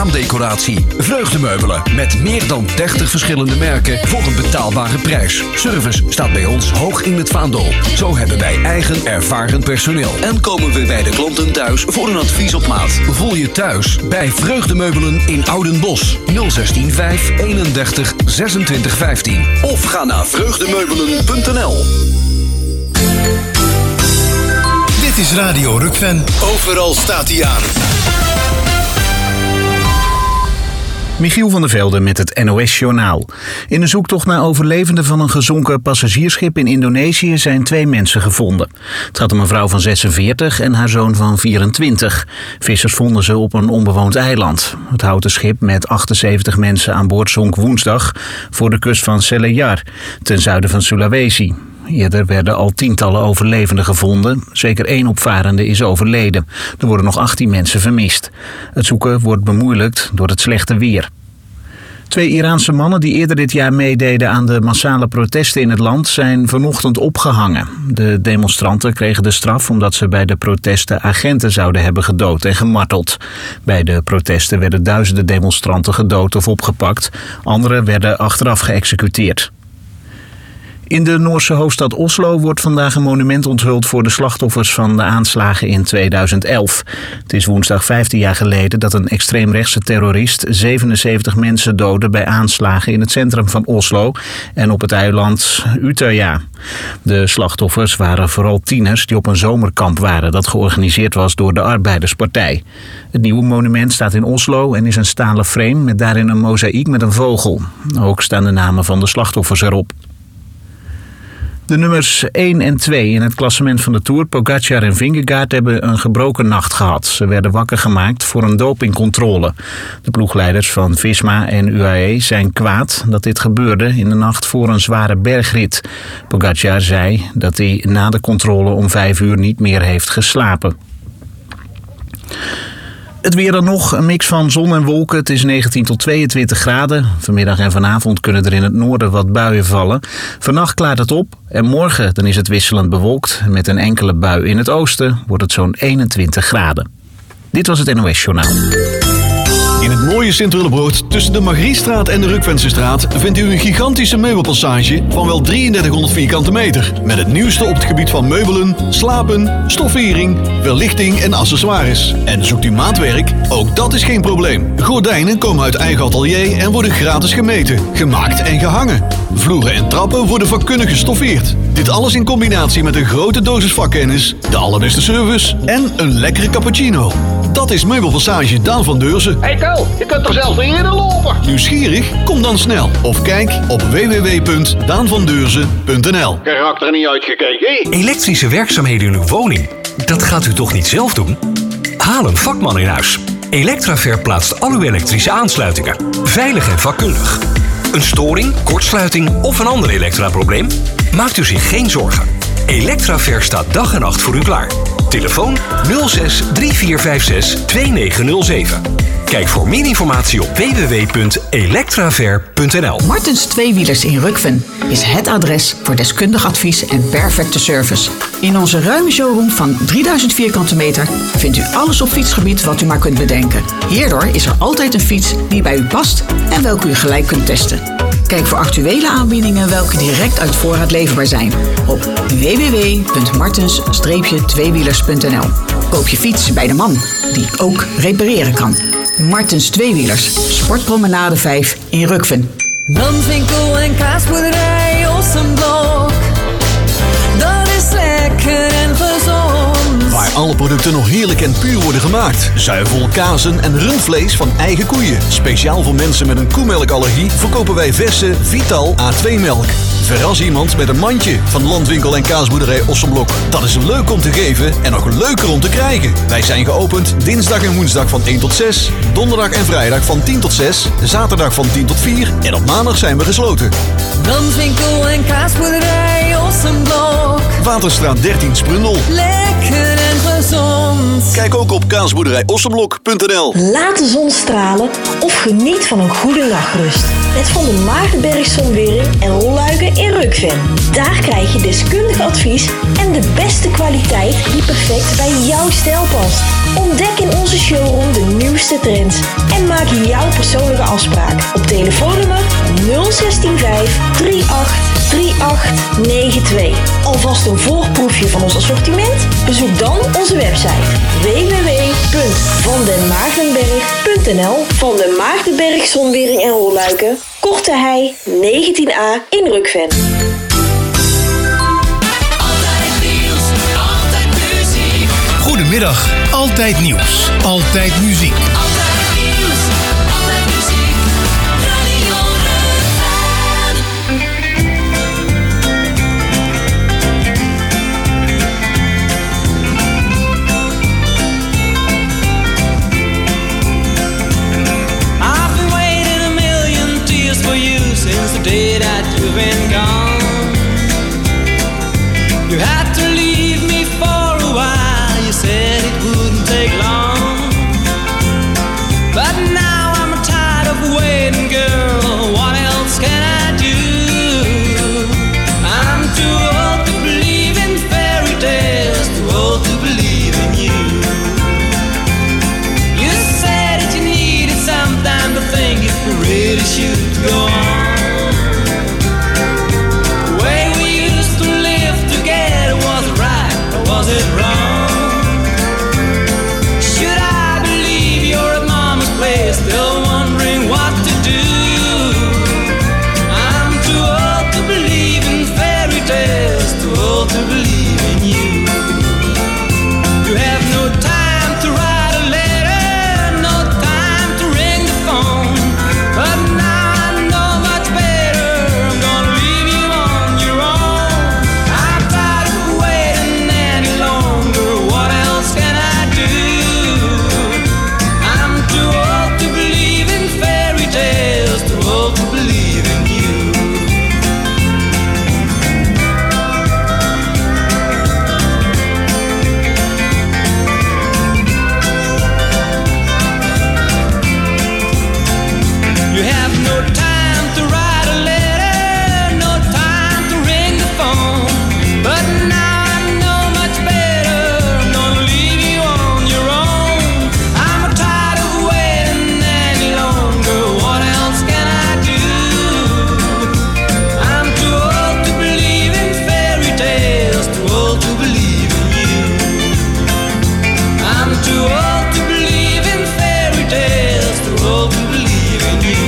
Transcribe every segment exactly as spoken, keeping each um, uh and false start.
raamdecoratie. Vreugdemeubelen met meer dan dertig verschillende merken voor een betaalbare prijs. Service staat bij ons hoog in het vaandel. Zo hebben wij eigen ervaren personeel. En komen we bij de klanten thuis voor een advies op maat. Voel je thuis bij Vreugdemeubelen in Oudenbosch. nul zestien vijf eenendertig zesentwintig vijftien. Of ga naar vreugdemeubelen punt n l. Dit is Radio Rukven. Overal staat hij aan. Michiel van der Velde met het N O S-journaal. In een zoektocht naar overlevenden van een gezonken passagiersschip in Indonesië zijn twee mensen gevonden. Het gaat om een vrouw van zesenveertig en haar zoon van vierentwintig. Vissers vonden ze op een onbewoond eiland. Het houten schip met achtenzeventig mensen aan boord zonk woensdag voor de kust van Selayar, ten zuiden van Sulawesi. Eerder werden al tientallen overlevenden gevonden. Zeker één opvarende is overleden. Er worden nog achttien mensen vermist. Het zoeken wordt bemoeilijkt door het slechte weer. Twee Iraanse mannen die eerder dit jaar meededen aan de massale protesten in het land zijn vanochtend opgehangen. De demonstranten kregen de straf omdat ze bij de protesten agenten zouden hebben gedood en gemarteld. Bij de protesten werden duizenden demonstranten gedood of opgepakt. Anderen werden achteraf geëxecuteerd. In de Noorse hoofdstad Oslo wordt vandaag een monument onthuld voor de slachtoffers van de aanslagen in tweeduizend elf. Het is woensdag vijftien jaar geleden dat een extreemrechtse terrorist zevenenzeventig mensen doodde bij aanslagen in het centrum van Oslo en op het eiland Utøya. De slachtoffers waren vooral tieners die op een zomerkamp waren dat georganiseerd was door de Arbeiderspartij. Het nieuwe monument staat in Oslo en is een stalen frame met daarin een mozaïek met een vogel. Ook staan de namen van de slachtoffers erop. De nummers één en twee in het klassement van de Tour, Pogacar en Vingegaard, hebben een gebroken nacht gehad. Ze werden wakker gemaakt voor een dopingcontrole. De ploegleiders van Visma en U A E zijn kwaad dat dit gebeurde in de nacht voor een zware bergrit. Pogacar zei dat hij na de controle om vijf uur niet meer heeft geslapen. Het weer dan nog, een mix van zon en wolken. Het is negentien tot tweeëntwintig graden. Vanmiddag en vanavond kunnen er in het noorden wat buien vallen. Vannacht klaart het op en morgen dan is het wisselend bewolkt. Met een enkele bui in het oosten wordt het zo'n eenentwintig graden. Dit was het N O S-journaal. In het mooie Sint-Willebroord tussen de Margriestraat en de Rukvensenstraat vindt u een gigantische meubelpassage van wel drieëndertighonderd vierkante meter. Met het nieuwste op het gebied van meubelen, slapen, stoffering, verlichting en accessoires. En zoekt u maatwerk? Ook dat is geen probleem. Gordijnen komen uit eigen atelier en worden gratis gemeten, gemaakt en gehangen. Vloeren en trappen worden vakkundig gestoffeerd. Dit alles in combinatie met een grote dosis vakkennis, de allerbeste service en een lekkere cappuccino. Dat is Meubelpassage Daan van Deurzen. Hey Ko, je kunt toch zelfs niet eerder lopen? Nieuwsgierig? Kom dan snel. Of kijk op w w w punt daan van deurzen punt n l. Karakter er niet uitgekeken. Elektrische werkzaamheden in uw woning? Dat gaat u toch niet zelf doen? Haal een vakman in huis. Electraver plaatst al uw elektrische aansluitingen. Veilig en vakkundig. Een storing, kortsluiting of een ander elektraprobleem? Maakt u zich geen zorgen. Electraver staat dag en nacht voor u klaar. Telefoon nul zes drie vier vijf zes twee negen nul zeven. Kijk voor meer informatie op w w w punt electraver punt n l. Martens Tweewielers in Rukven is het adres voor deskundig advies en perfecte service. In onze ruime showroom van drieduizend vierkante meter vindt u alles op fietsgebied wat u maar kunt bedenken. Hierdoor is er altijd een fiets die bij u past en welke u gelijk kunt testen. Kijk voor actuele aanbiedingen welke direct uit voorraad leverbaar zijn op w w w punt martens tweewielers punt n l. Koop je fiets bij de man die ook repareren kan. Martens Tweewielers, Sportpromenade vijf in Rukven. Landwinkel en kaasboerderij Ossenblok. Dat is lekker en gezond. Waar alle producten nog heerlijk en puur worden gemaakt. Zuivel, kazen en rundvlees van eigen koeien. Speciaal voor mensen met een koemelkallergie verkopen wij verse Vital A twee melk. Verras iemand met een mandje van Landwinkel en kaasboerderij Ossenblok. Dat is leuk om te geven en nog leuker om te krijgen. Wij zijn geopend dinsdag en woensdag van één tot zes. Donderdag en vrijdag van tien tot zes. Zaterdag van tien tot vier. En op maandag zijn we gesloten. Landwinkel en kaasboerderij Ossenblok. Waterstraat dertien Sprundel. Lekker en gezond. Kijk ook op kaasboerderij ossenblok punt n l. Laat de zon stralen of Of geniet van een goede nachtrust met Van der Maagdenberg Zonwering en Rolluiken in Rukven. Daar krijg je deskundig advies en de beste kwaliteit die perfect bij jouw stijl past. Ontdek in onze showroom de nieuwste trends en maak jouw persoonlijke afspraak op telefoonnummer nul zestien vijf drieëntachtig drieëntachtig negenentwintig. Alvast een voorproefje van ons assortiment? Bezoek dan onze website w w w punt van den maagdenberg punt n l. Van den Maagdenberg Zonwering en Rolluiken, Korte Hei negentien A in Rukven. Goedemiddag, altijd nieuws, altijd muziek. Altijd nieuws, altijd muziek. Radio I've been waiting a million tears for you since the day that you've been gone. You had to leave me for a while. You said it wouldn't take long, but now I'm tired of waiting, girl. What else can I do? I'm too old to believe in fairy tales, too old to believe in you. You said that you needed some time to think if you really should go on. The way we used to live together, was it right or was it wrong? Should I believe you're at mama's place, still wondering what to do? I'm too old to believe in fairy tales, too old to believe in you. You have no time to write a letter, no time to ring the phone, but now I know much better. I'm gonna leave you on your own. I'm tired of waiting any longer. What else can I do? I'm too old to believe in fairy tales, too old to believe in you. You have no time to write a letter, no time to ring the phone, but now I know much better. I'm gonna leave you on your own. I'm tired of waiting any longer. What else can I do? I'm too old to believe in fairy tales, too old to believe in you. I'm too old to believe in fairy tales, too old to believe in you.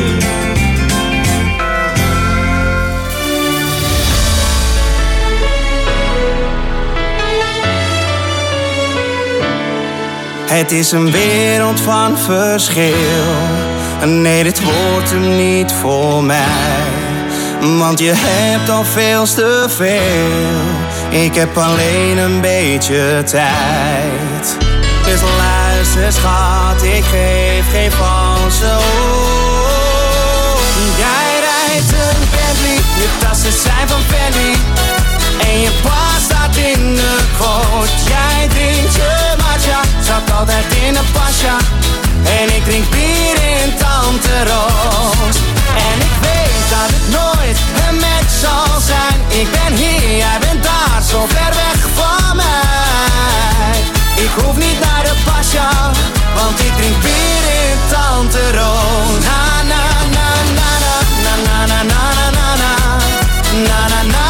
Het is een wereld van verschil. Nee, dit wordt hem niet voor mij. Want je hebt al veel te veel. Ik heb alleen een beetje tijd. Dus luister schat, ik geef geen valse hoop. Jij rijdt een Bentley, je tassen zijn van Fendi. En je pas staat in de goot. Jij drinkt je matcha, zat altijd in een pasja. En ik drink bier in Tante Roos. En ik weet dat het nooit een match zal zijn. Ik ben hier, jij bent daar, zo ver weg van mij. Ik hoef niet naar de pasja, want ik drink bier in Tante Roos. Na na na na na na na na na na na na na na.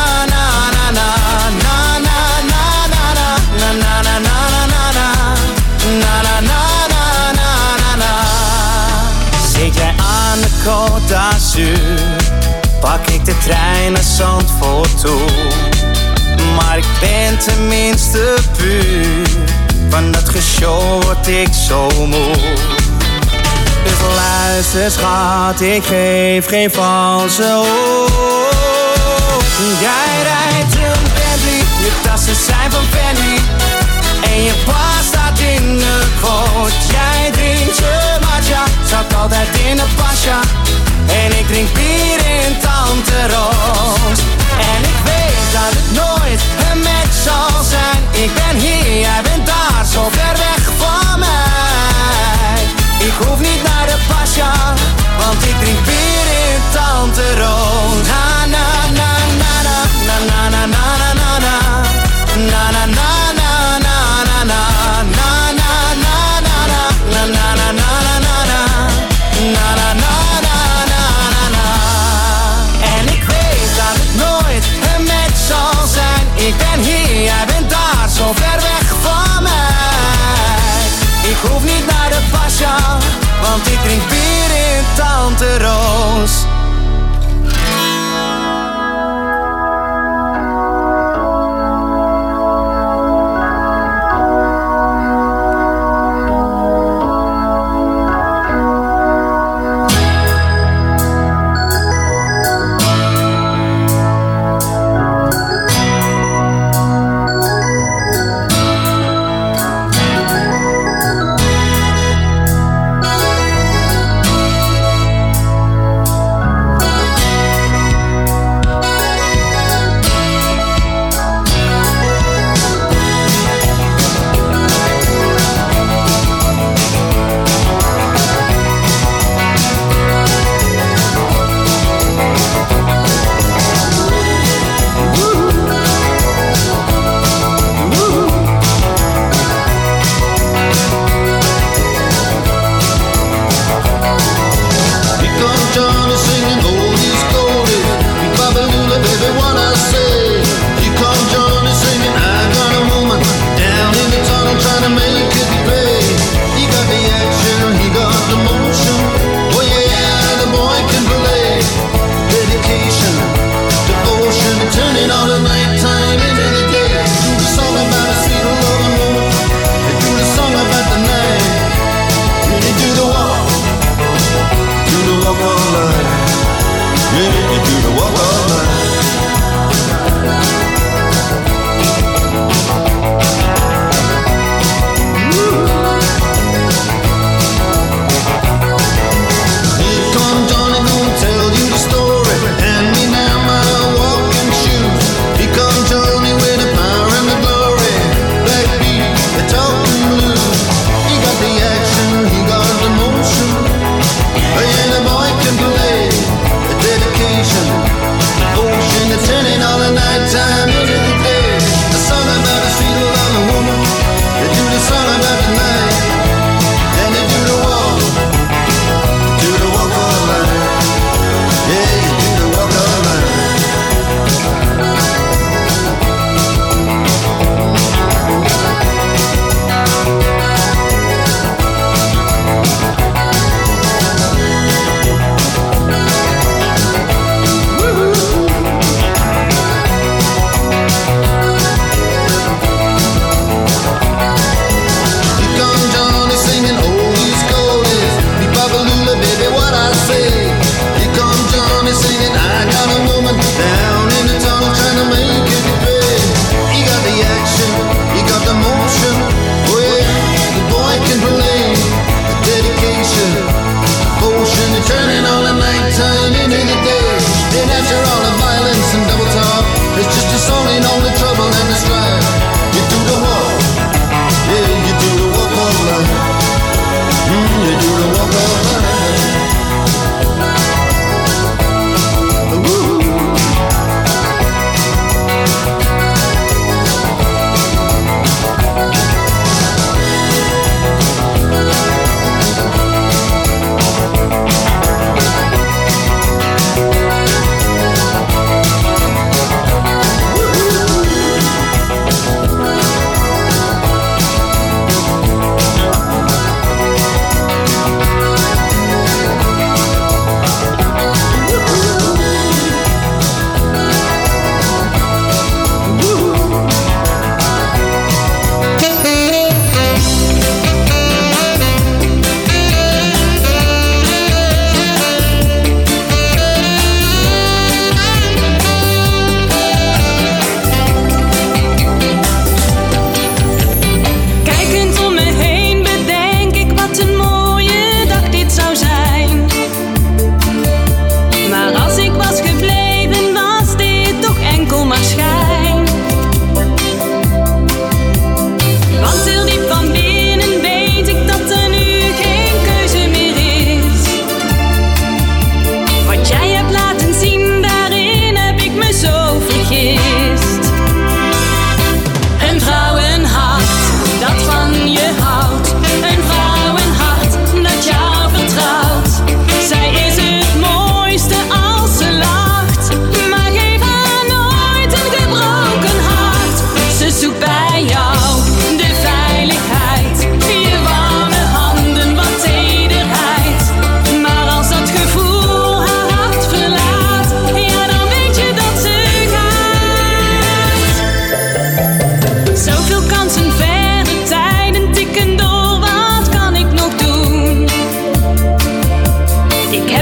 Zit jij aan de Côte d'Azur, pak ik de trein naar Zandvoort toe. Maar ik ben tenminste puur, van dat geshow word ik zo moe. Dus luister schat, ik geef geen valse hoop. Jij rijdt een Bentley, je tassen zijn van Fendi. En je pa staat in de goot. Jij drinkt je matcha, zat altijd in een pasja. En ik drink bier in Tante Roos. En ik weet dat het nooit een match zal zijn. Ik ben hier, jij bent daar, zo ver weg van mij. Ik hoef niet naar de pasja, drink bier in Tante Roos.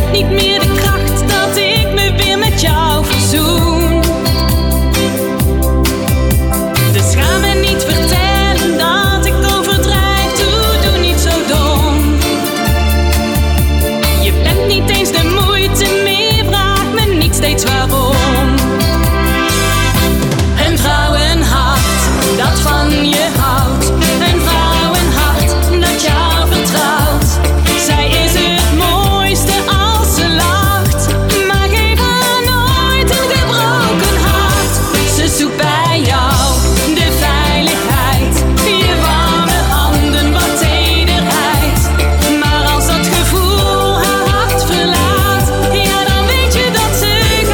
hebt niet meer de kracht dat ik me weer met jou verzoen. Dus ga me niet vertellen dat ik overdrijf, doe, doe niet zo dom. Je bent niet eens de moeite meer, vraag me niet steeds waarom. Een vrouwenhart dat van je houdt, een vrouwenhart dat jou vertrouwt. Zij is het mooiste als ze lacht, maar geef haar nooit een gebroken hart. Ze zoekt bij jou de veiligheid, je warme handen, wat tederheid. Maar als dat gevoel haar hart verlaat, ja dan weet je dat ze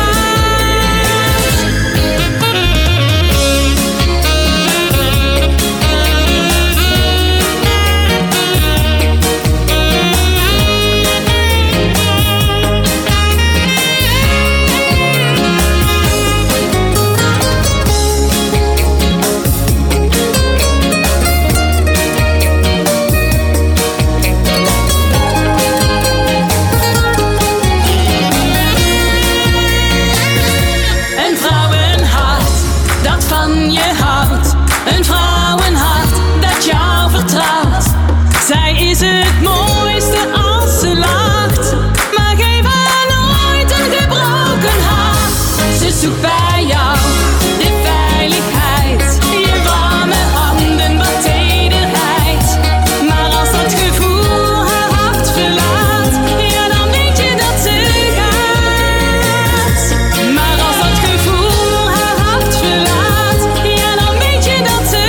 een vrouwenhart dat van je houdt, een vrouwenhart dat jou vertrouwt. Zij is het mooiste als ze lacht, maar geef haar nooit een gebroken hart. Ze zoekt bij jou de veiligheid, je warme handen, wat tederheid. Maar als dat gevoel haar hart verlaat, ja dan weet je dat ze gaat. Maar als dat gevoel haar hart verlaat, ja dan weet je dat ze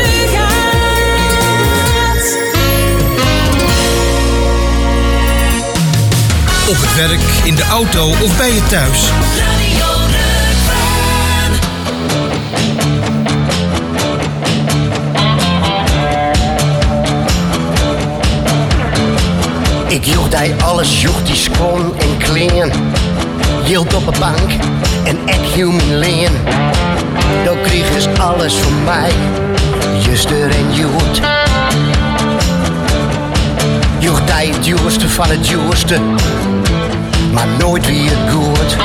gaat. Op het werk, in de auto of bij je thuis. Ik joeg die alles, joeg die schoon en kleen. Hield op een bank en ik hield mijn leen. Dan kreeg is alles van mij, juster en joet. Joeg die het duurste van het duurste, maar nooit weer goed.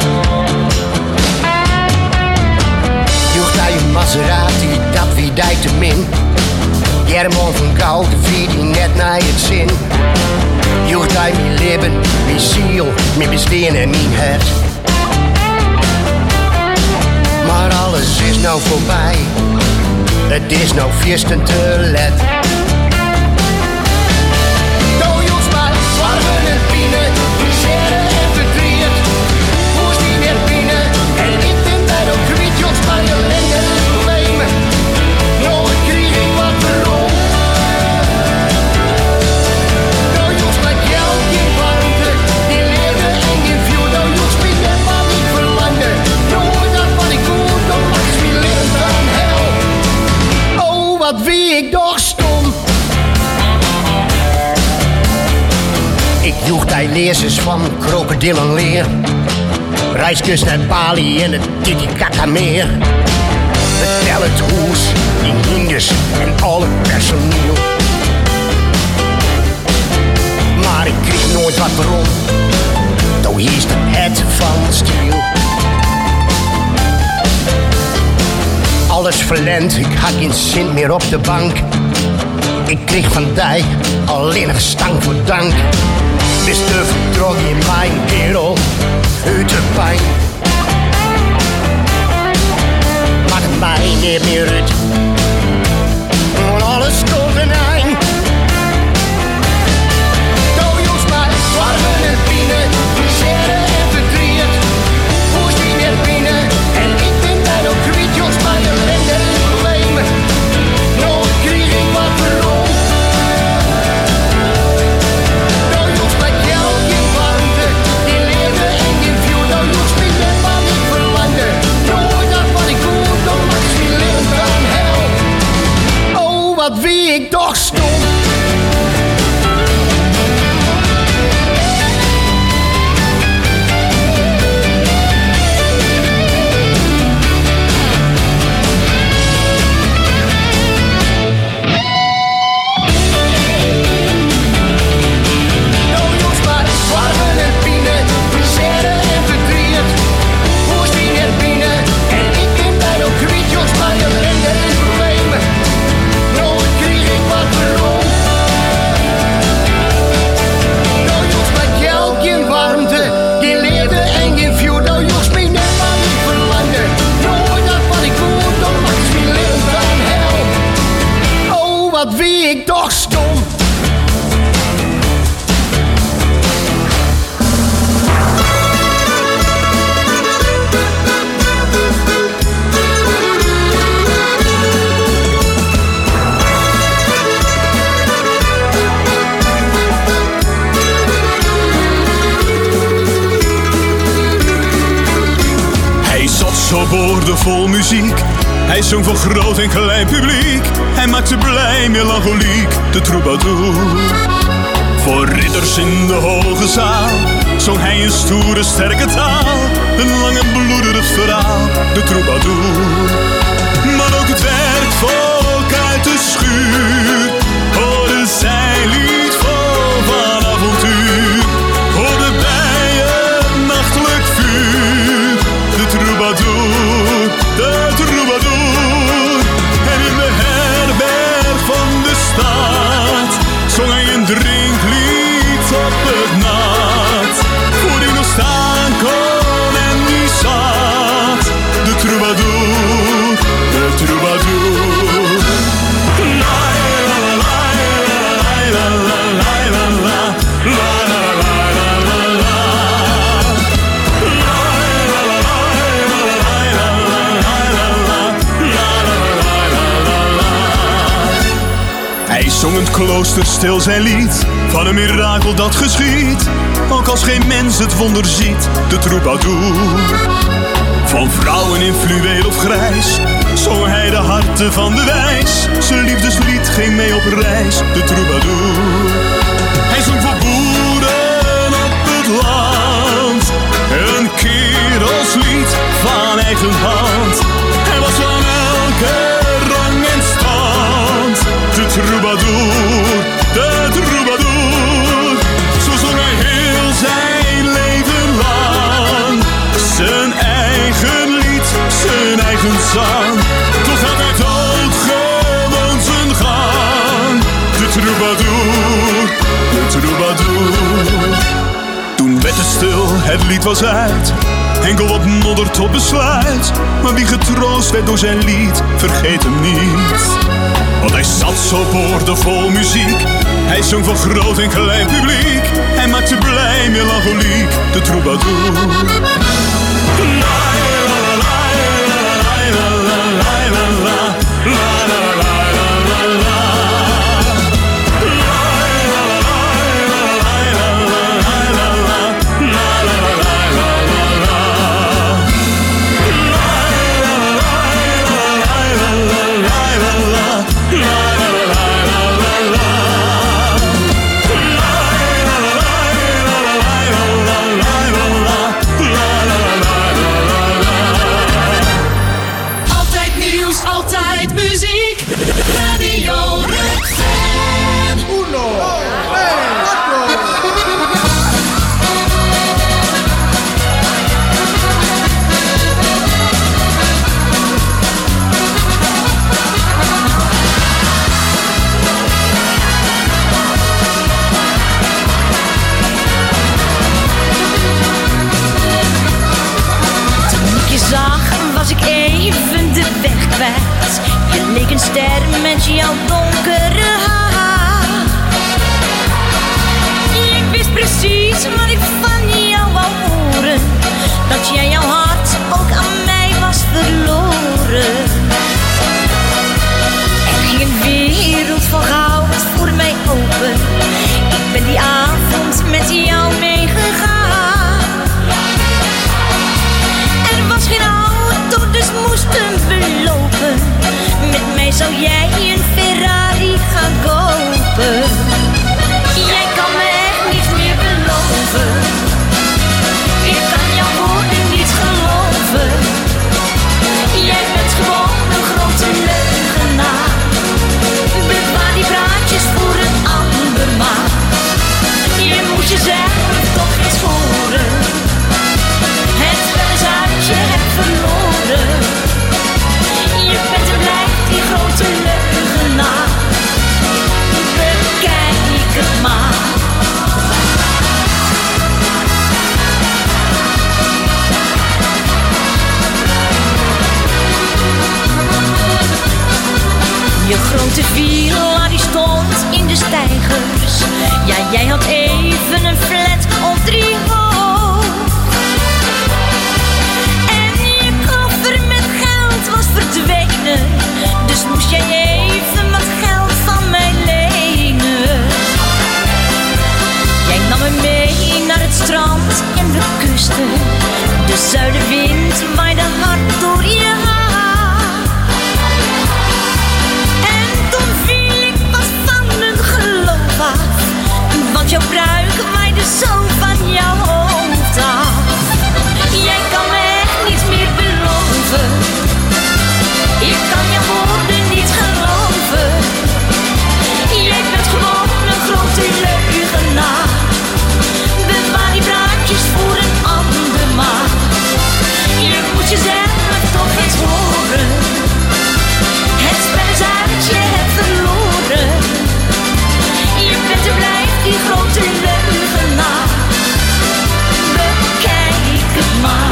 Joeg die een Maserati, dat wie die te min. German van Goud, wie die net naar het zin. Joeg die mijn leven, mijn ziel, mijn bestaan en mijn hart. Maar alles is nou voorbij, het is nou viersten te let. Nou joeg maar, zwarmen en pienen, zeren en verdriet. Hoe is die weer binnen, en ik vind dat ook kwijt, joeg maar je lekker probleem. Nou ik kreeg ik wat verloren. Nou joeg maar geld, geen warmte, die leven en geen vuur. Nou joeg maar net wat ik verlangde, nou dat wat ik goed, dan maakt mijn leven van hel. Oh wat wie ik toch stom. Ik joeg die lezers van krokodillenleer. Reiskus naar Bali en het Titicaca-meer. Betel het hoes, die hinders en al het personeel. Maar ik kreeg nooit wat rond, toen heerst het van stiel. Alles verlend, ik had geen zin meer op de bank. Ik kreeg van die alleen nog stank voor dank. Mister vertrok in mijn wereld uit de pijn. Maakt mij niet meer uit, want alles komt een eind. Nou jongens maar, zwarmen en pienen, zeren en verdriet. Hoe is die weer binnen, en ik vind dat ook kwijt, jongens maar je ellende en problemen. Nou kreeg ik wat verloren. Nou jongens maar geld, zo boordevol muziek. Hij zong voor groot en klein publiek. Hij maakte blij melancholiek, de troubadour. Voor ridders in de hoge zaal zong hij een stoere, sterke taal. Een lang en bloederig verhaal, de troubadour. Maar ook het werkvolk uit de schuur hoorde zijn lied vol van avontuur. Hoorde bij het nachtelijk vuur, de troubadour, de troubadour. En in de herberg van de stad zong hij een drinklied op het nat. Voor die nog staan kon en die zat, de troubadour, de troubadour. La la la la la la la la la la la. Hij zong het klooster stil zijn lied van een mirakel dat geschiet, ook als geen mens het wonder ziet, de troubadour. Van vrouwen in fluweel of grijs zong hij de harten van de wijs. Zijn liefdeslied ging mee op reis, de troubadour. Hij zong voor boeren op het land, een kerelslied van eigen hand. Hij was van elke rang en stand, de troubadour, de troubadour. Zo zong hij heel zijn leven lang, zijn eigen lied, zijn eigen zang. Toch had hij dood gewoon zijn gang, de troubadour, de troubadour. Toen werd het stil, het lied was uit, enkel wat modder tot besluit. Maar wie getroost werd door zijn lied, vergeet hem niet. Want hij zat zo boordevol muziek. Hij zong voor groot en klein publiek. Hij maakte blij melancholiek, de troubadour. La la la la la la la la la la la. Je leek een ster met jouw donkere haar. Ik wist precies wat ik van jou wou horen, dat jij jouw hart ook aan mij was verloren. Er ging een wereld van goud voor mij open. Ik ben die avond met jou meegegaan. Er was geen auto, dus moesten we lopen. Met mij zou jij een Ferrari gaan kopen. Jij kan me echt niets meer beloven. Ik kan jouw woorden niet geloven. Jij bent gewoon een grote leugenaar. Bewaar die praatjes voor een ander maar. Je moet jezelf toch eens horen. Het wel eens uit je hebt verloren. Je bent en blijft die grote leugenaar. Bekijk het maar. Je grote villa die stond in de steigers. Ja, jij had even een flat op drie hoog. En je koffer met geld was verdwenen. Dus moest jij even wat geld van mij lenen. Jij nam me mee naar het strand en de kusten. De zuidenwind waaide hard door zo van jouw hoofd af. Jij kan me echt niets meer beloven. Ik kan je woorden niet geloven. Jij bent gewoon een grote leugenaar. Bewaar die praatjes voor een ander maar. Je moet jezelf toch eens horen. Het spel is uit, je hebt verloren. Je bent en blijft die grote leugenaar. Bekijk het maar.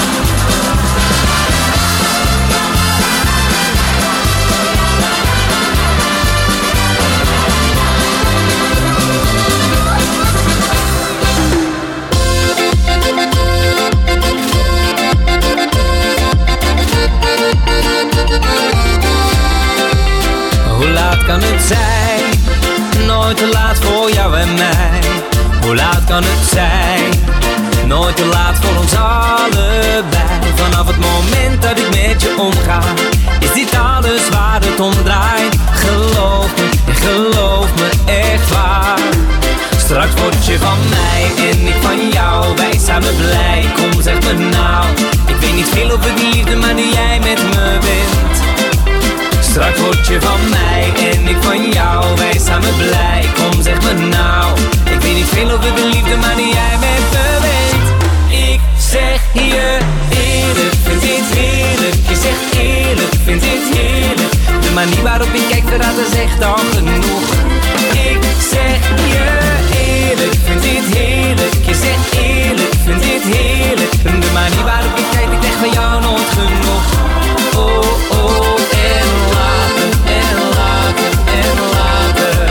Hoe laat kan het zijn? Nooit te laat voor jou en mij. Hoe laat kan het zijn? Nooit te laat voor ons allebei. Vanaf het moment dat ik met je omga, is dit alles waar het om draait. Geloof me, geloof me echt waar. Straks word je van mij en ik van jou. Wij samen blij, kom zeg me nou. Ik weet niet veel over die liefde, maar nu jij met me bent. Straks word je van mij en ik van jou. Wij samen blij, kom zeg me nou. Ik weet niet veel over de liefde, maar nu jij met me bent. Ik zeg je eerlijk, vind dit heerlijk. Je zegt eerlijk, vind dit heerlijk. De manier waarop ik kijk verraadt is echt al genoeg. Ik zeg je eerlijk, vind dit heerlijk. Je zegt eerlijk, vind dit heerlijk. De manier waarop ik kijk, ik echt van jou nooit genoeg. Oh, oh, en later, en later, en later.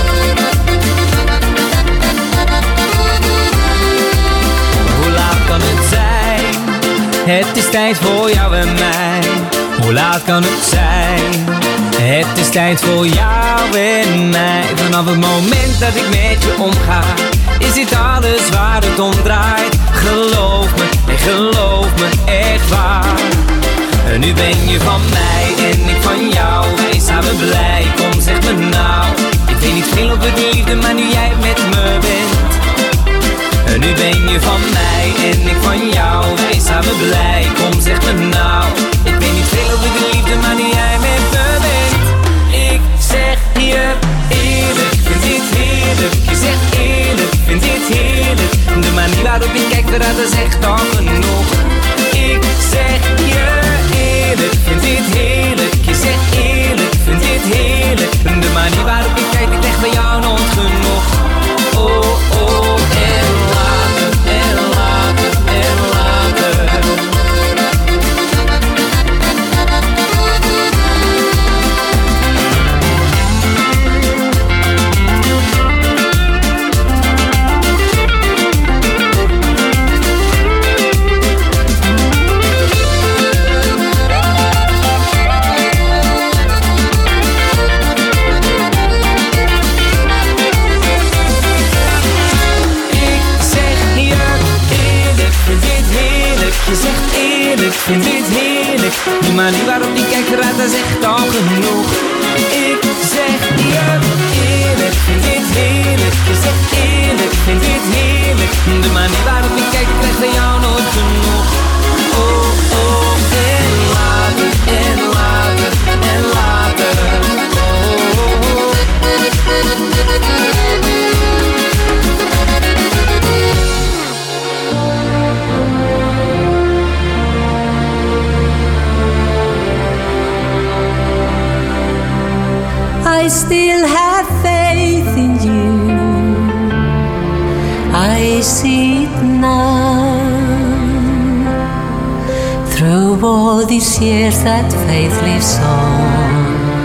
Hoe laat kan het zijn? Het is tijd voor jou en mij. Hoe laat kan het zijn? Het is tijd voor jou en mij. Vanaf het moment dat ik met je omga, is dit alles waar het om draait. Geloof me, en geloof me echt waar. En nu ben je van mij en ik van jou. Wij samen blij, kom zeg me nou. Ik weet niet veel over de liefde, maar nu jij met me bent. En nu ben je van mij en ik van jou. Wij samen blij, kom zeg me nou. Ik weet niet veel over de liefde, maar nu jij met me bent. Ik zeg je eerlijk, vind dit heerlijk. Je zegt eerlijk, vind dit heerlijk. De manier waarop ik kijk verraadt is echt al genoeg. Ik zeg je eerlijk, vind dit heerlijk. Je zegt eerlijk, vind dit heerlijk. De manier waarop ik kijk, ik echt bij jou nooit genoeg. Oh, oh, en later, en later, en later. Je zegt eerlijk, vind dit heerlijk. De manier waarop die kijkt eruit, dat is echt al genoeg. Ik zeg je eerlijk, vind dit heerlijk. Je zegt eerlijk, vind dit heerlijk. De manier waarop die kijkt, ik krijg van jou nooit genoeg. Oh, oh, en later, en later, en later. Oh, oh, I still have faith in you. I see it now. Through all these years that faith lives on.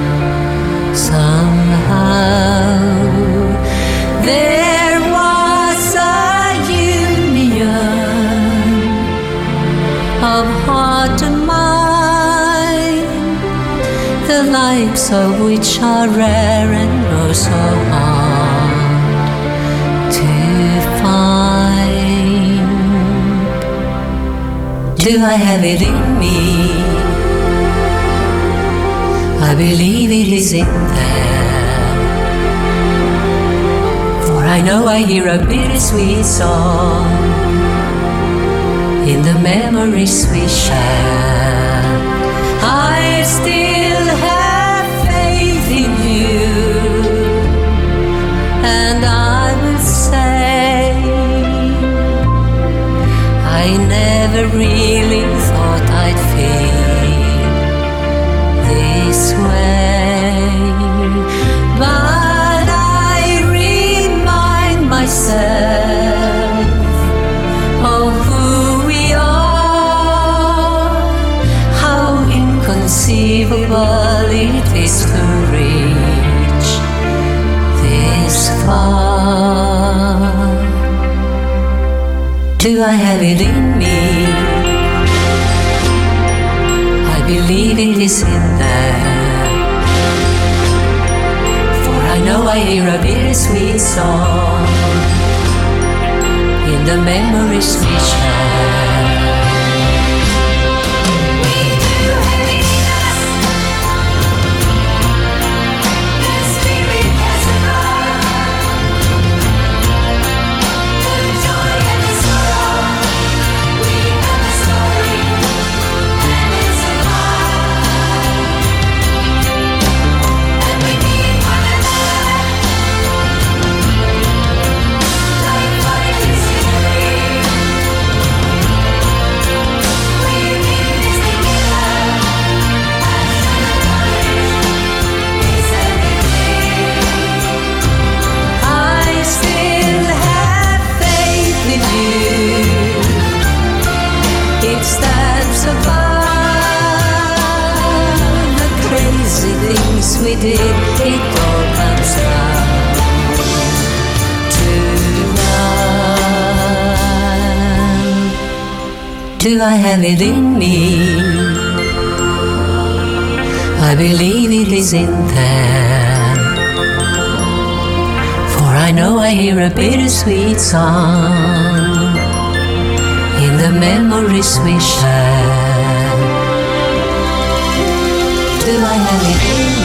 Somehow there was a union of heart and mind, the likes of which are rare and oh so hard to find. Do I have it in me? I believe it is in there, for I know I hear a bittersweet song in the memories we share. I still have faith in you, and I will say I never really thought I'd feel this way, but I remind myself of who we are, how inconceivable it is to reach this far. Do I have it in me? I believe it is in there, for I know I hear a bittersweet song in the memories we share. We did, it all comes down to love. Do I have it in me? I believe it is in there, for I know I hear a bittersweet song in the memories we share. Do I have it in me?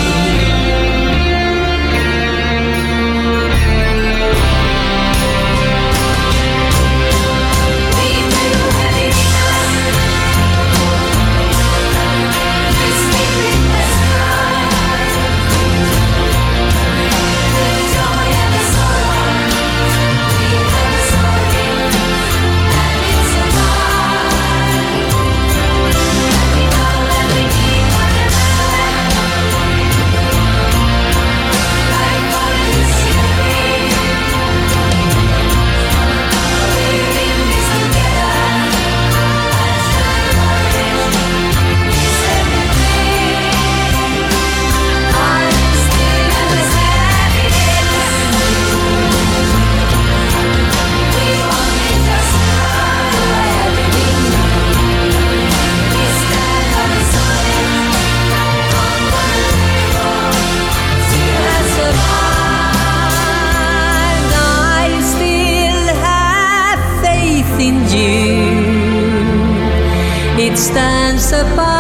Stands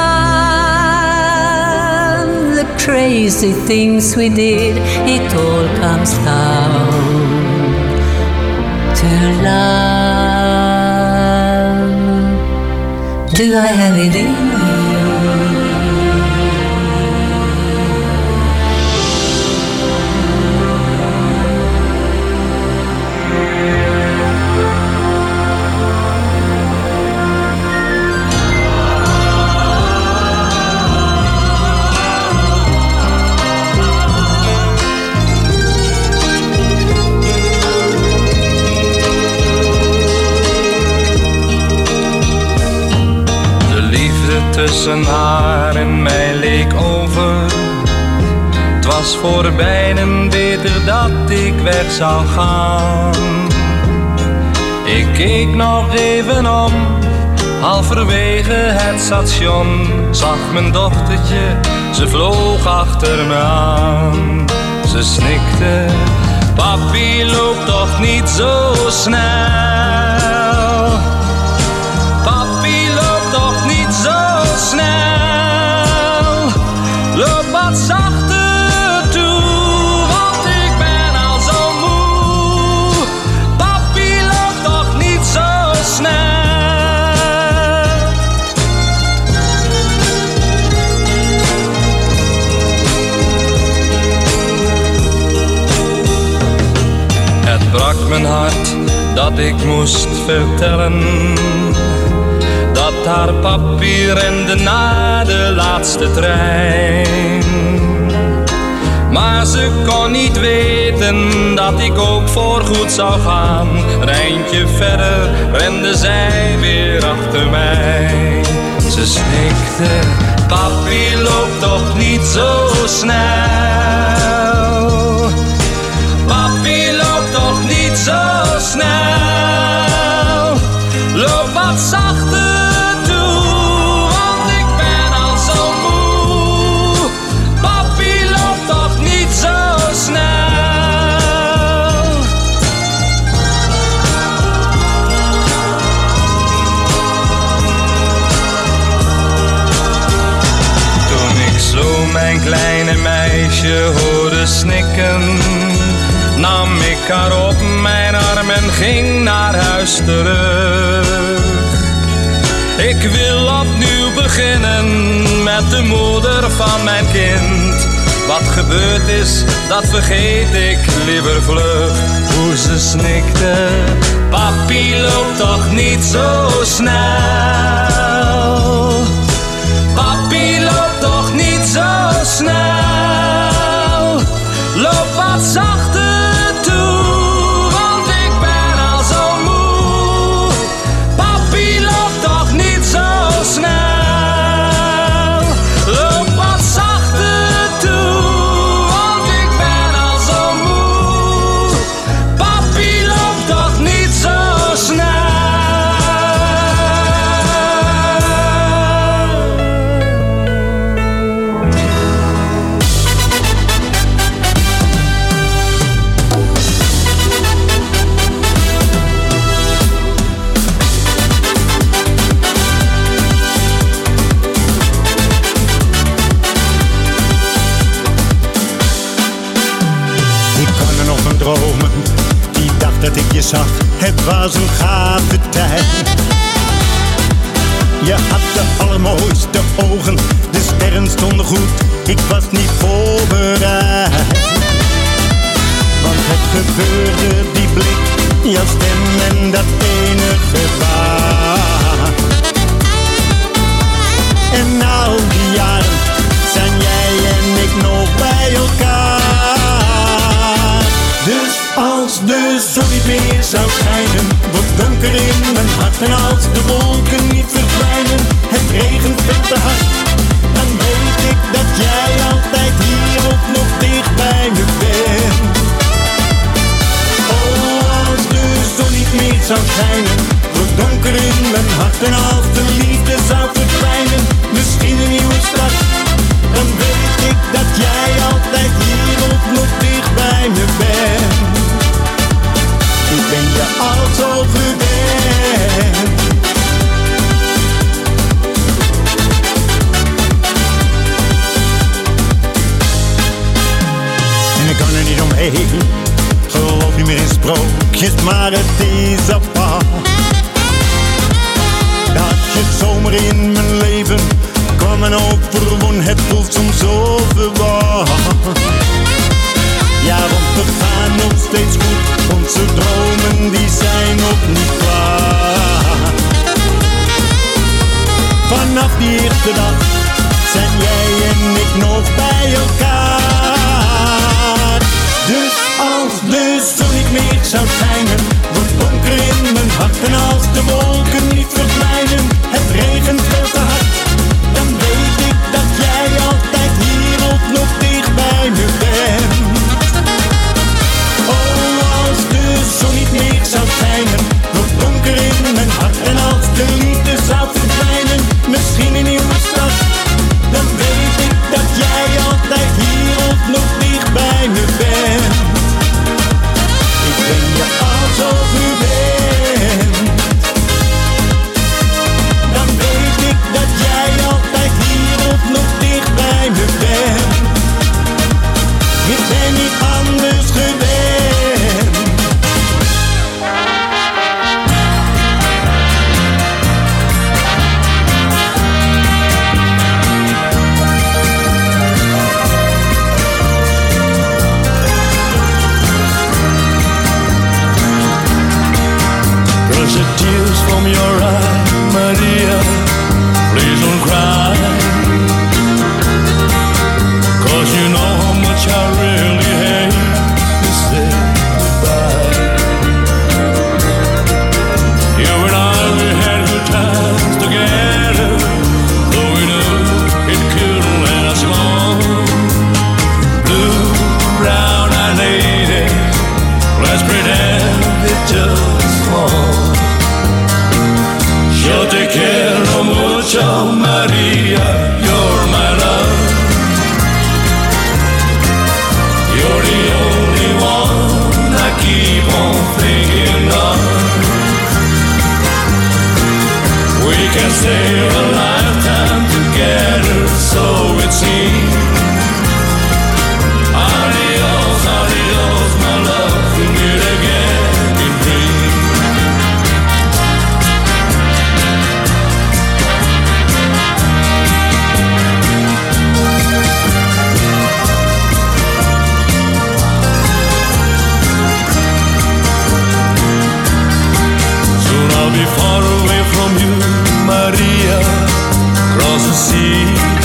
above the crazy things we did. It all comes down to love. Do I have it in me? Tussen haar en mij leek over. Het was voor beiden beter dat ik weg zou gaan. Ik keek nog even om, halverwege het station. Zag mijn dochtertje, ze vloog achter me aan. Ze snikte, papi loopt toch niet zo snel. Papi loopt toch niet zo snel. Loop wat zachter toe, want ik ben al zo moe. moest vertellen dat haar papi rende naar de laatste trein. Maar ze kon niet weten dat ik ook voorgoed zou gaan. Een eindje verder rende zij weer achter mij. Ze snikte, papi loopt toch niet zo snel. Papi loopt toch niet zo snel. Loop wat zachter toe, want ik ben al zo moe. Papi loopt toch niet zo snel. Toen ik zo mijn kleine meisje hoorde snikken, nam ik haar op mijn arm en ging naar huis terug. Ik wil opnieuw beginnen met de moeder van mijn kind. Wat gebeurd is, dat vergeet ik liever vlug. Hoe ze snikte, papi loopt toch niet zo snel. Papi loopt toch niet zo snel. Loop wat zachter toe, want ik ben al zo moe. Papi loopt toch niet zo snel. Loop wat zachter toe, want ik ben al zo moe. Papi loopt toch niet zo snel. Die dag dat ik je zag, het was een gave tijd. Je had de allermooiste ogen, de sterren stonden goed, ik was niet voorbereid. Want het gebeurde, die blik, jouw stem en dat ene gebaar. En al die jaren zijn jij en ik nog bij elkaar. Dus als de zon niet meer zou schijnen, wordt donker in mijn hart. En als de wolken niet verdwijnen, het regent veel te hard, dan weet ik dat jij altijd hier of nog dicht bij me bent. Oh, als de zon niet meer zou schijnen, wordt donker in mijn hart. En als de liefde zou verdwijnen, misschien een nieuwe start, dan weet ik dat jij altijd hier of nog dicht bij me bent. Ik ben je al zo gewend. En ik kan er niet omheen, geloof niet meer in sprookjes, maar het is apart dat je zomaar in mijn leven kwam en overwon. Het voelt soms zo verwacht. Ja, want we gaan nog steeds goed, onze dromen die zijn nog niet klaar. Vanaf die eerste dag zijn jij en ik nog bij elkaar. Dus als de zon niet meer zou schijnen, wordt donker in mijn hart. En als de wolken niet verdwijnen, het regent veel te hard, dan weet ik dat jij altijd hier of nog dicht bij me bent. Zon niet meer zou schijnen, wordt donker in mijn hart. En als de liefde zou verdwijnen, misschien een nieuwe start, dan weet ik dat jij altijd hier of nog dicht bij me bent. Ik ben je al zo gewend. mucho, Maria, you're my love. You're the only one I keep on thinking of. We can stay a lifetime together, so it seems. Adios, adios, my love, we'll meet again in dreams. Soon I'll be far away from you, Maria, across the sea.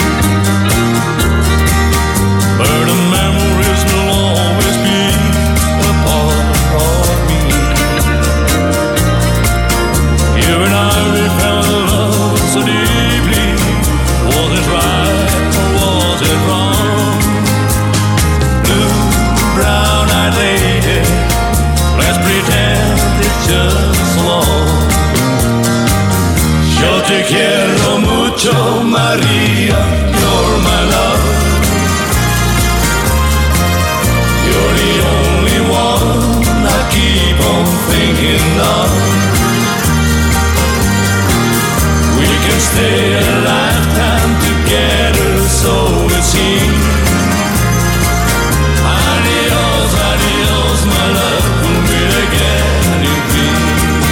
But the memories will always be a part of me. You and I, we fell in love so deeply. Was it right or was it wrong? Blue, brown-eyed lady, let's pretend it's just love. Yo te quiero mucho, Maria, you're my love. You're the only one I keep on thinking of. We can stay a lifetime together, so it seems. Adios, adios, my love, we'll meet again in dreams.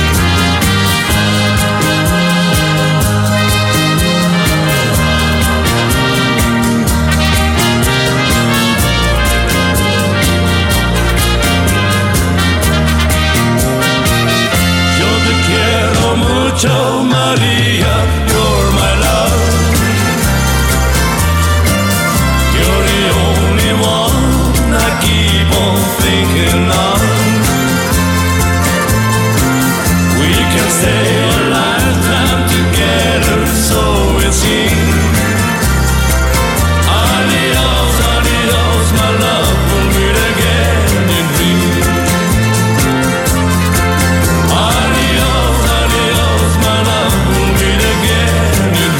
Mucho, Maria, you're my love. You're the only one I keep on thinking of. We can stay a lifetime together, so it seems. Adios, adios, my love, we'll meet again in dreams. Adios, adios, my love, we'll meet again in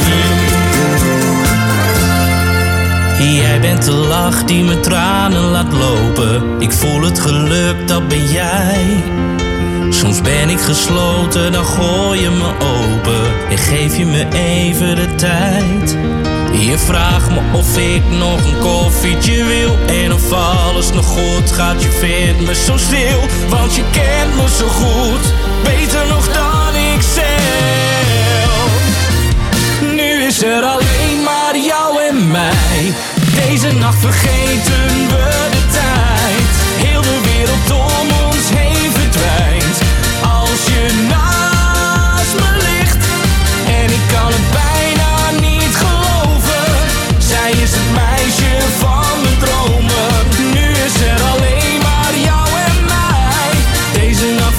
dreams. Jij bent de lach die mijn tranen laat lopen. Ik voel het geluk, dat ben jij. Soms ben ik gesloten, dan gooi je me open en geef je me even de tijd. Je vraagt me of ik nog een koffietje wil en of alles nog goed gaat. Je vindt me zo stil, want je kent me zo goed. Beter nog dan ik zelf. Nu is er alleen maar jou en mij. Deze nacht vergeten we de tijd. Heel de wereld om ons heen verdwijnt. Als je naast me ligt en ik kan het bijna niet geloven. Zij is het meisje van mijn dromen. Nu is er alleen maar jou en mij. Deze nacht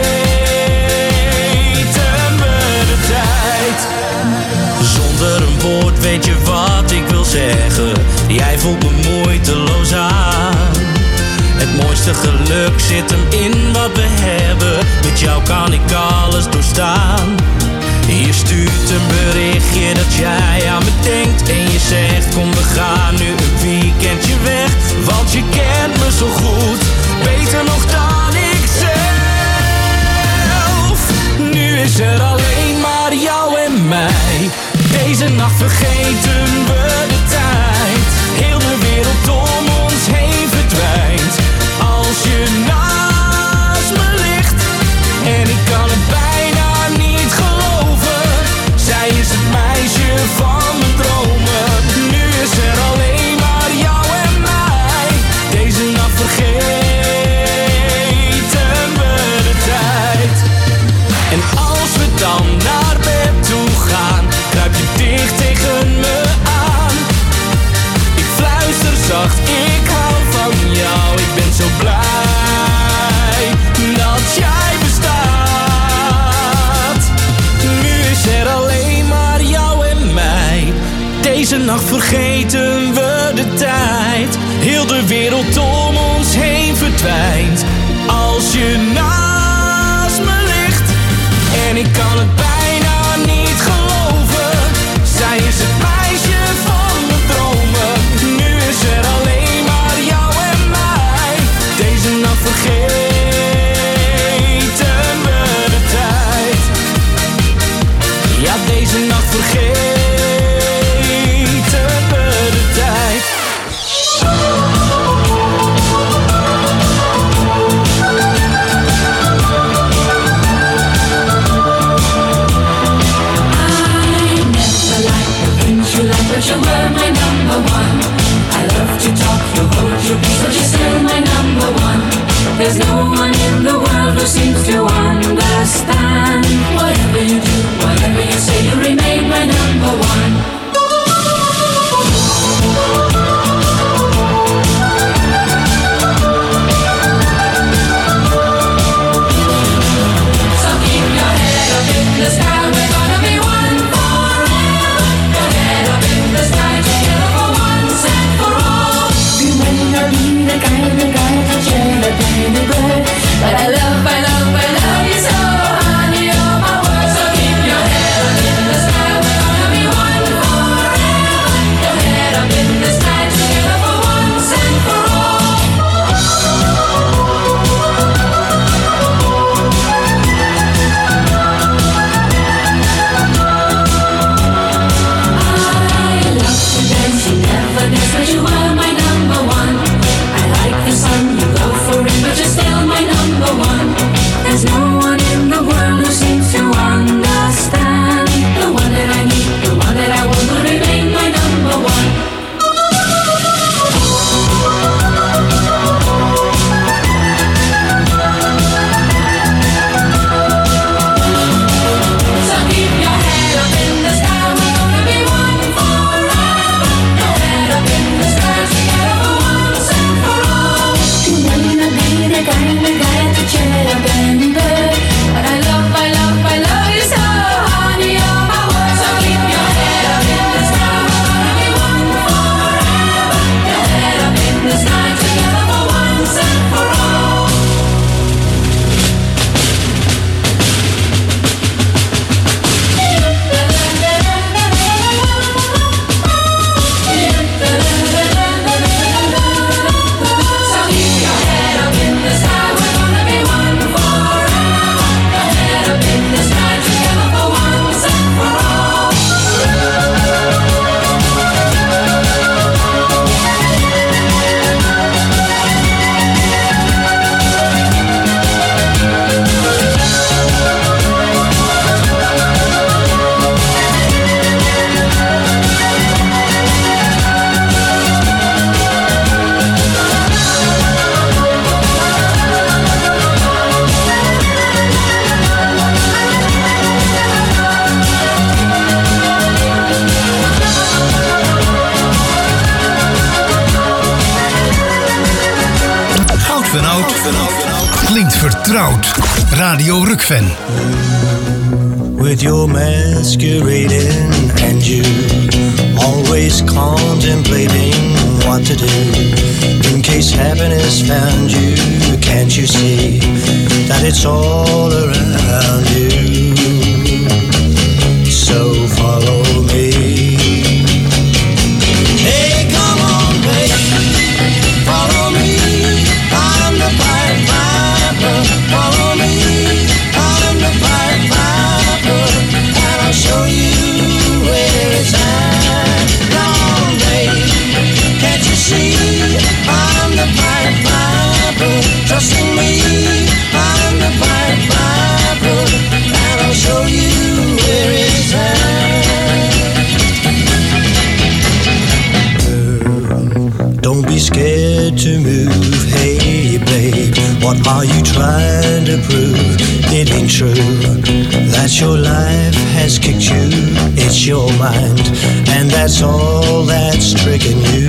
vergeten we de tijd. Zonder een woord weet je wat ik wil zeggen. Jij voelt me moeiteloos aan. Het mooiste geluk zit hem in wat we hebben. Met jou kan ik alles doorstaan. Je stuurt een berichtje dat jij aan me denkt. En je zegt kom we gaan nu een weekendje weg. Want je kent me zo goed. Beter nog dan ik zelf. Nu is er alleen maar jou en mij. Deze nacht vergeten we de tijd. Heel de wereld om ons heen verdwijnt. Als je naast me ligt en ik kan het bijna niet geloven. Zij is het meisje van mijn dromen. Nu is er alleen maar jou en mij. Deze nacht vergeten we de tijd. En als we dan naar bed toe gaan, kruip je dicht tegen me aan. Ik fluister zacht, ik hou van jou. Ik ben zo blij dat jij bestaat. Nu is er alleen maar jou en mij. Deze nacht vergeten we de tijd. Heel de wereld om ons heen verdwijnt. Als je naast me ligt en ik kan het bijna niet geloven. deze nacht vergeten we de tijd. But you were my number one. I love to talk, you hold your peace, but you're still my number one. There's no one in the world who seems to understand. Whatever you do, whatever you say, you remain my number one. So keep your head up in the sky, we're gonna be one forever. Your head up in the sky, together for once and for all. You may not be the kind of guy to share a tiny bird, but I love, I love, I love you so, honey, you're my word. So keep your head up in the sky, we're gonna be one forever. Your head up in the sky, together for once and for all. I love to dance, you never dance, but you were my number one. I like the sun, you go for it, but you're still my number one. There's no one in the world who seems to understand. The one that I need, the one that I want will remain my number one. So keep your head up in the sky, we're gonna be one forever. Your head up in the sky, together for once and for all. You may not be the kind of guy to cheer up any bird, but I love, I love, I love you so, honey, you're my word. So keep your head up in the sky, we're gonna be one forever. Your head up in the sky, together for once and for all. So keep your head up in the sky, we're gonna be one forever. Your head up in the sky, together for once and for all. Goud van oud. Klinkt vertrouwd. Radio Rukven. With your masquerading and you always contemplating what to do in case happiness found you. Can't you see that it's all around you? So follow me. Hey, come on, baby, follow me. I'm the Pied Piper. Follow me. I'm the Pied Piper, and I'll show you where it's at. Come on, baby, can't you see? I'm the Pied Piper. Trust in me. I'm the Pied Piper, and I'll show you where it's at. Girl, don't be scared to move. Hey, babe, what are you trying to prove? It ain't true that your life has kicked you. It's your mind, and that's all that's tricking you.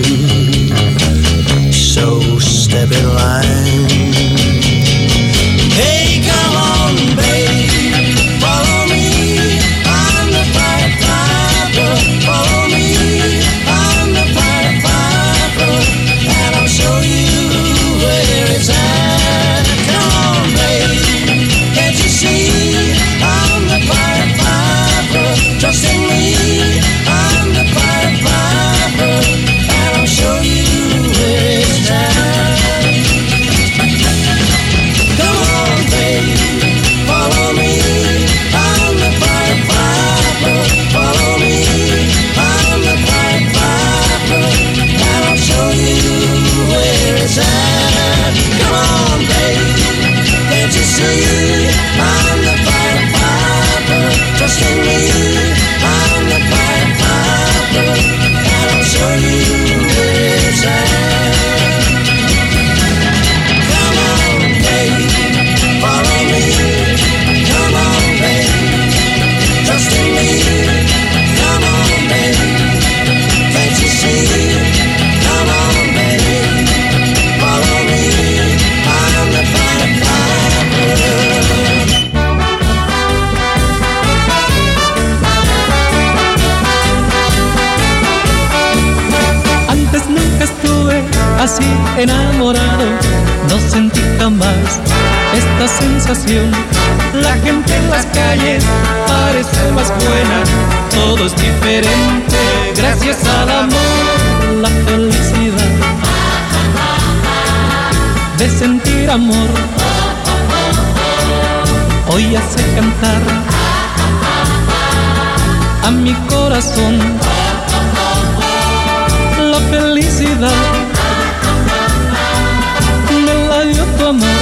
So step in line. Hey, come on, babe, follow me. I'm the Pied Piper. Follow me. I'm the Pied Piper, and I'll show you where it's at. Come on, babe, can't you see? I'm the Pied Piper. Trust in me. I'm the Pied Piper, and I'll show you where it's at. Come on, babe, follow enamorado, no sentí jamás esta sensación. La gente en las calles parece más buena, todo es diferente gracias al amor, la felicidad de sentir amor. Hoy hace cantar a mi corazón la felicidad, me la dio tu amor.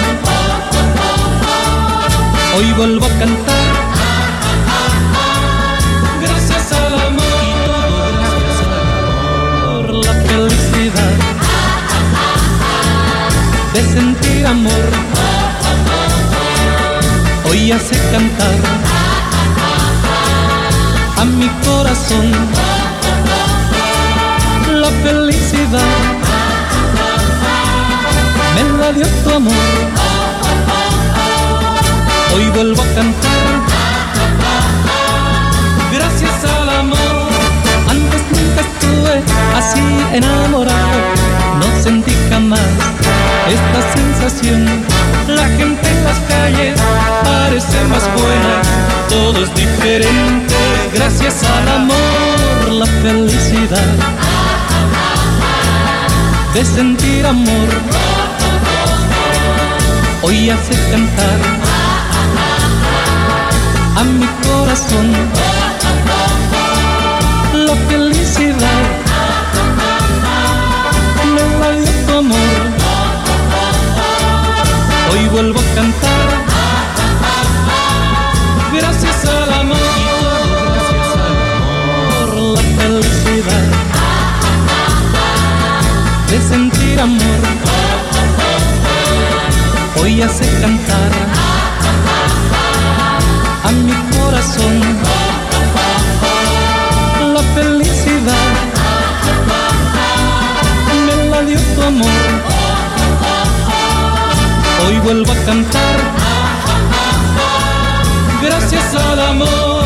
Hoy vuelvo a cantar gracias al amor, y todo gracias al amor, la felicidad de sentir amor. Hoy hace cantar a mi corazón la felicidad, me la dio tu amor. Hoy vuelvo a cantar gracias al amor. Antes nunca estuve así enamorado, no sentí jamás esta sensación. La gente en las calles parece más buena, todo es diferente gracias al amor, la felicidad de sentir amor. Hoy hace cantar a mi corazón la felicidad, me la dio tu amor. Hoy vuelvo a cantar gracias al amor, gracias al amor, la felicidad de sentir amor. Hoy hace cantar a mi corazón la felicidad, me la dio tu amor. Hoy vuelvo a cantar gracias al amor.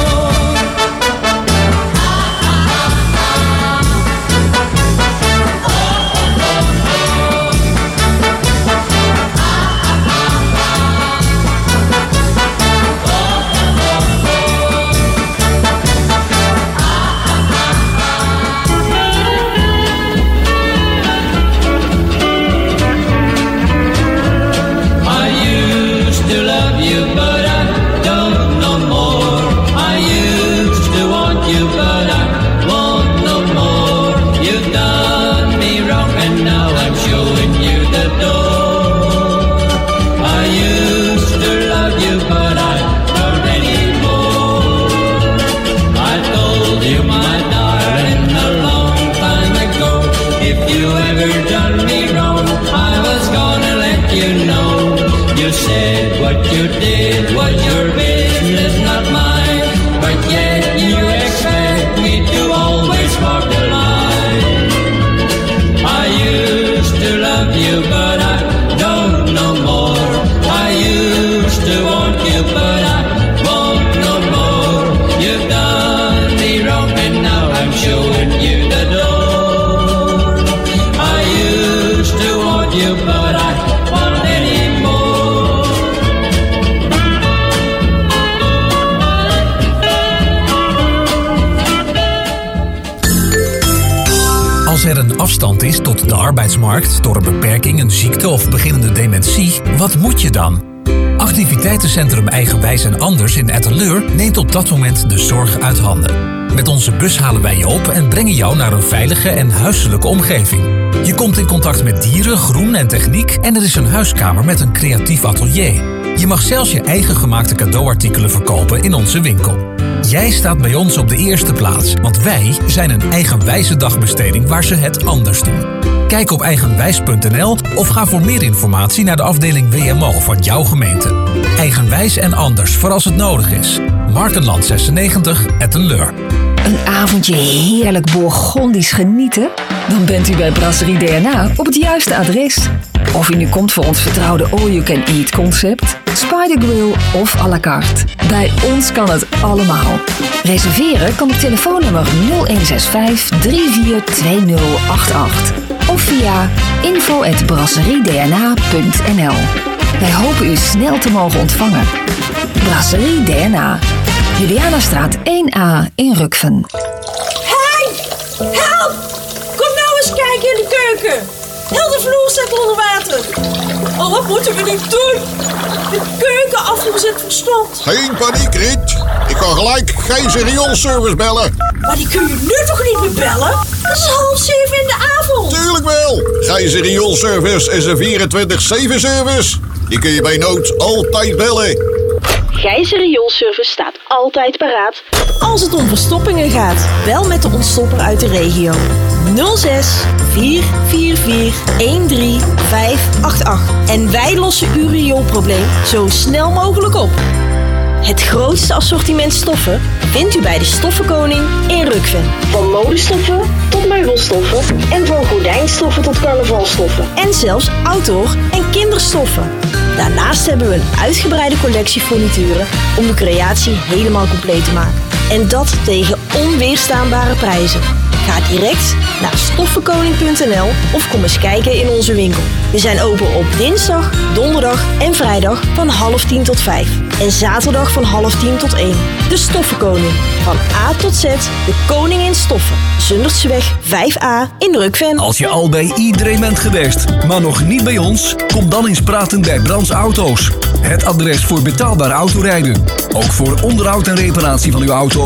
Als er een afstand is tot de arbeidsmarkt door een beperking, een ziekte of beginnende dementie, wat moet je dan? Activiteitencentrum Eigenwijs en Anders in Etteleur neemt op dat moment de zorg uit handen. Met onze bus halen wij je op en brengen jou naar een veilige en huiselijke omgeving. Je komt in contact met dieren, groen en techniek en er is een huiskamer met een creatief atelier. Je mag zelfs je eigen gemaakte cadeauartikelen verkopen in onze winkel. Jij staat bij ons op de eerste plaats, want wij zijn een eigenwijze dagbesteding waar ze het anders doen. Kijk op eigenwijs punt n l of ga voor meer informatie naar de afdeling W M O van jouw gemeente. Eigenwijs en Anders voor als het nodig is. Markenland zesennegentig, Etteleur. Een avondje heerlijk Bourgondisch genieten? Dan bent u bij Brasserie D N A op het juiste adres. Of u nu komt voor ons vertrouwde all-you-can-eat concept, Spider Grill of à la carte. Bij ons kan het allemaal. Reserveren kan op telefoonnummer nul een zes vijf drie vier twee nul acht acht. of via info at brasserie d n a punt n l. Wij hopen u snel te mogen ontvangen. Brasserie D N A, Julianastraat één A in Rukven. Hey! Help! Kom nou eens kijken in de keuken. Heel de vloer staat onder water. Oh, wat moeten we nu doen? De keukenafvoer zit verstomd. Geen paniek, Riet. Ik kan gelijk geen rioolservice bellen. Maar die kun je nu toch niet meer bellen? Het is half zeven in de avond. Tuurlijk wel. Gijzer Rioolservice is een vierentwintig zeven service. Die kun je bij nood altijd bellen. Gijzer Rioolservice staat altijd paraat als het om verstoppingen gaat. Bel met de ontstopper uit de regio. nul zes vier vier vier een drie vijf acht acht. En wij lossen uw rioolprobleem zo snel mogelijk op. Het grootste assortiment stoffen vindt u bij de Stoffenkoning in Rukven. Van modestoffen tot meubelstoffen en van gordijnstoffen tot carnavalstoffen. En zelfs outdoor- en kinderstoffen. Daarnaast hebben we een uitgebreide collectie furnituren om de creatie helemaal compleet te maken. En dat tegen onweerstaanbare prijzen. Ga direct naar stoffenkoning punt n l of kom eens kijken in onze winkel. We zijn open op dinsdag, donderdag en vrijdag van half tien tot vijf. En zaterdag van half tien tot één. De Stoffenkoning. Van A tot Z, de koning in stoffen. Zundertseweg vijf A in Rukven. Als je al bij iedereen bent geweest, maar nog niet bij ons, kom dan eens praten bij Brands Auto's. Het adres voor betaalbaar autorijden. Ook voor onderhoud en reparatie van uw auto